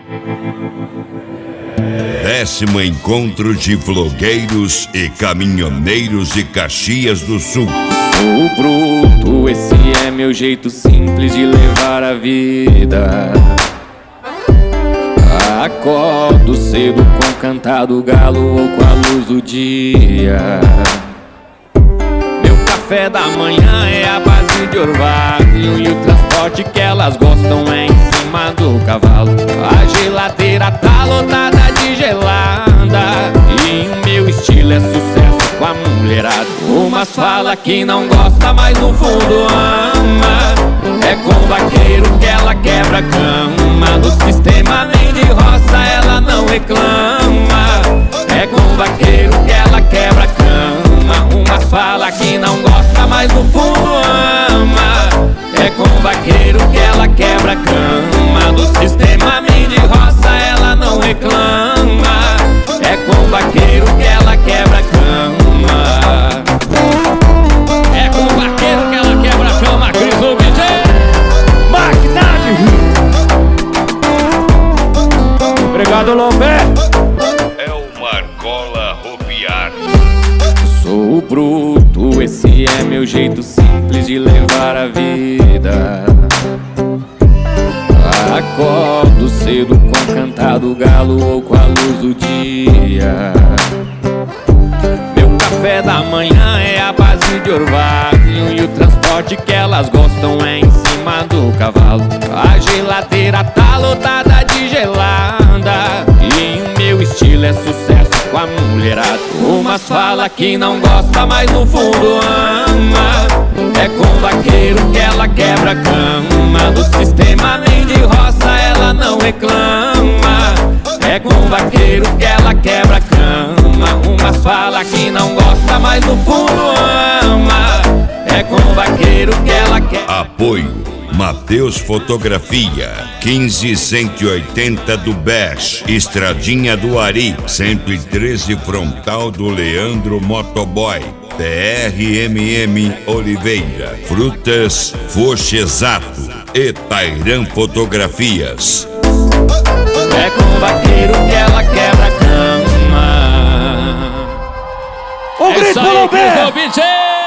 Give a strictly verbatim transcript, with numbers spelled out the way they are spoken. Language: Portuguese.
Décimo encontro de vlogueiros e caminhoneiros de Caxias do Sul. Sou bruto, esse é meu jeito simples de levar a vida. Acordo cedo com o cantar do galo ou com a luz do dia. Meu café da manhã é a base de orvalho, e o transporte que elas gostam é em cima do cavalo. A geladeira tá lotada de gelada, e o meu estilo é sucesso com a mulherada. Umas fala que não gosta, mas no fundo ama. É com o vaqueiro que ela quebra a cama. Do sistema nem de roça ela não reclama. É com o vaqueiro que ela quebra a cama. Umas fala que não gosta, mas no fundo ama. É com o vaqueiro que ela quebra a cama. Do sistema nem de roça ela não reclama. É com o vaqueiro que ela quebra a cama. É com o vaqueiro que ela quebra a cama. Cris do D J Magnade. Obrigado, Lopé. É o Marcola Ropiar. Sou bruto, esse é meu jeito simples de levar a vida. Acordo cedo com o cantar do galo ou com a luz do dia. Meu café da manhã é a base de orvalho, e o transporte que elas gostam é em cima do cavalo. A geladeira tá lotada de gelada, e o meu estilo é sucesso com a mulherada. Umas fala que não gosta, mas no fundo ama. É com o vaqueiro que ela quebra a cama. Do sistema nem de roça ela não reclama. É com o vaqueiro que ela quebra a cama. Umas fala que não gosta, mas no fundo ama. É com o vaqueiro que ela quebra. Apoio Mateus Fotografia, quinze cento e oitenta do Beche, Estradinha do Ari, cento e treze frontal do Leandro Motoboy, P R M M Oliveira, Frutas Fochezato e Tairan Fotografias. É com o vaqueiro que ela quebra a cama. O grito do B!